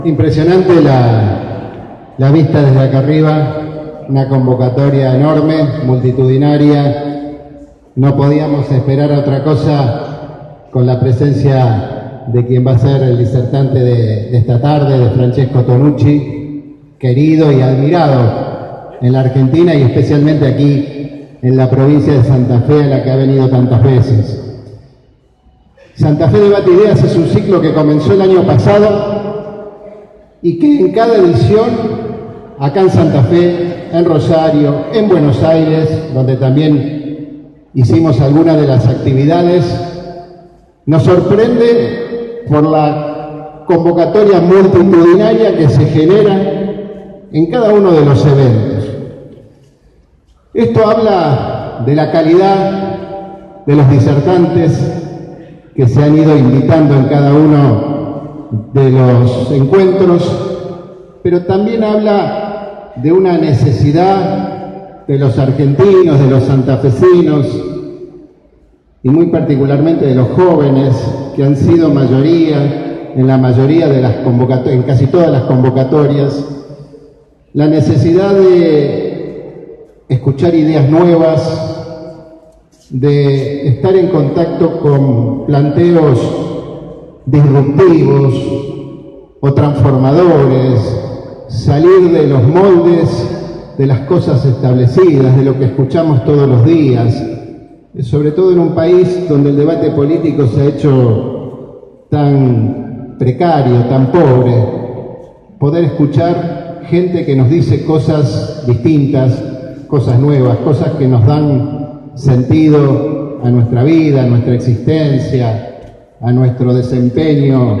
Impresionante la vista desde acá arriba, una convocatoria enorme, multitudinaria. No podíamos esperar otra cosa con la presencia de quien va a ser el disertante de esta tarde, de Francesco Tonucci, querido y admirado en la Argentina y especialmente aquí en la provincia de Santa Fe, a la que ha venido tantas veces. Santa Fe Debate Ideas es un ciclo que comenzó el año pasado y que en cada edición, acá en Santa Fe, en Rosario, en Buenos Aires, donde también hicimos algunas de las actividades, nos sorprende por la convocatoria multitudinaria que se genera en cada uno de los eventos. Esto habla de la calidad de los disertantes que se han ido invitando en cada uno de los encuentros, pero también habla de una necesidad de los argentinos, de los santafesinos y muy particularmente de los jóvenes que han sido mayoría en la mayoría de las convocatorias, en casi todas las convocatorias, la necesidad de escuchar ideas nuevas, de estar en contacto con planteos disruptivos o transformadores, salir de los moldes de las cosas establecidas, de lo que escuchamos todos los días, sobre todo en un país donde el debate político se ha hecho tan precario, tan pobre. Poder escuchar gente que nos dice cosas distintas, cosas nuevas, cosas que nos dan sentido a nuestra vida, a nuestra existencia, a nuestro desempeño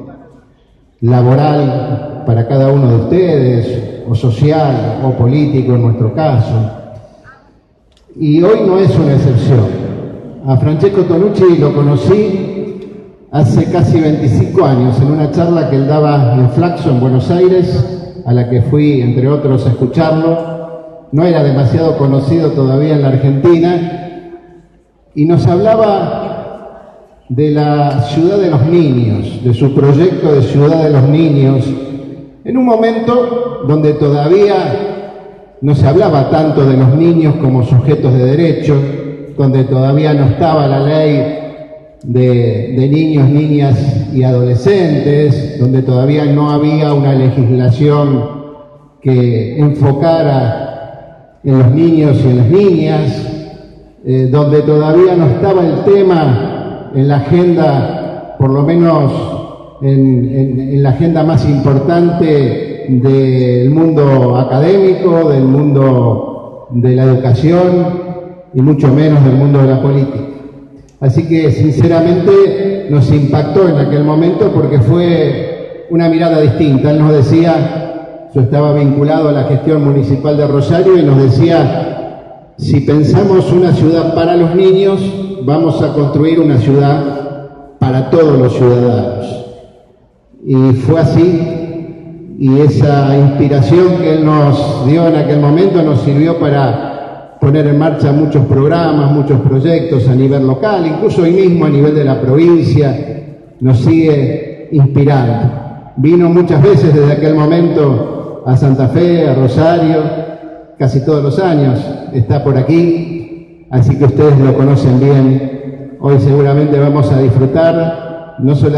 laboral para cada uno de ustedes, o social, o político en nuestro caso. Y hoy no es una excepción. A Francesco Tonucci lo conocí hace casi 25 años en una charla que él daba en Flaxo, en Buenos Aires, a la que fui, entre otros, a escucharlo. No era demasiado conocido todavía en la Argentina, y nos hablaba de la ciudad de los niños, de su proyecto de ciudad de los niños, en un momento donde todavía no se hablaba tanto de los niños como sujetos de derecho, donde todavía no estaba la ley de niños, niñas y adolescentes, donde todavía no había una legislación que enfocara en los niños y en las niñas, donde todavía no estaba el tema en la agenda, por lo menos en la agenda más importante del mundo académico, del mundo de la educación y mucho menos del mundo de la política. Así que sinceramente nos impactó en aquel momento porque fue una mirada distinta. Él nos decía, yo estaba vinculado a la gestión municipal de Rosario, y nos decía, si pensamos una ciudad para los niños, vamos a construir una ciudad para todos los ciudadanos. Y fue así, y esa inspiración que él nos dio en aquel momento nos sirvió para poner en marcha muchos programas, muchos proyectos a nivel local, incluso hoy mismo a nivel de la provincia, nos sigue inspirando. Vino muchas veces desde aquel momento a Santa Fe, a Rosario, casi todos los años, está por aquí, así que ustedes lo conocen bien. Hoy seguramente vamos a disfrutar no solo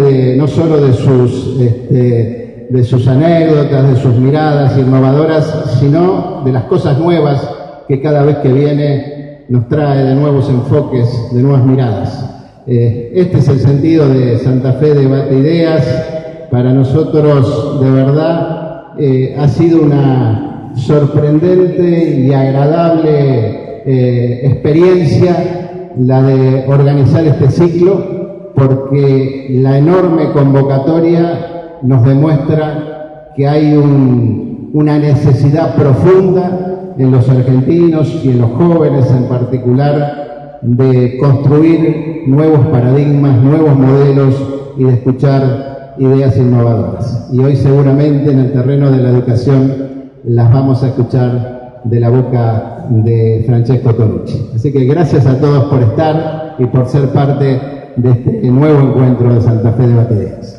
de sus anécdotas, de sus miradas innovadoras, sino de las cosas nuevas que cada vez que viene nos trae, de nuevos enfoques, de nuevas miradas. Este es el sentido de Santa Fe Debate Ideas. Para nosotros, de verdad, ha sido una sorprendente y agradable experiencia la de organizar este ciclo, porque la enorme convocatoria nos demuestra que hay una necesidad profunda en los argentinos y en los jóvenes en particular de construir nuevos paradigmas, nuevos modelos y de escuchar ideas innovadoras. Y hoy seguramente en el terreno de la educación las vamos a escuchar de la boca de Francesco Tonucci. Así que gracias a todos por estar y por ser parte de este nuevo encuentro de Santa Fe Debate Ideas.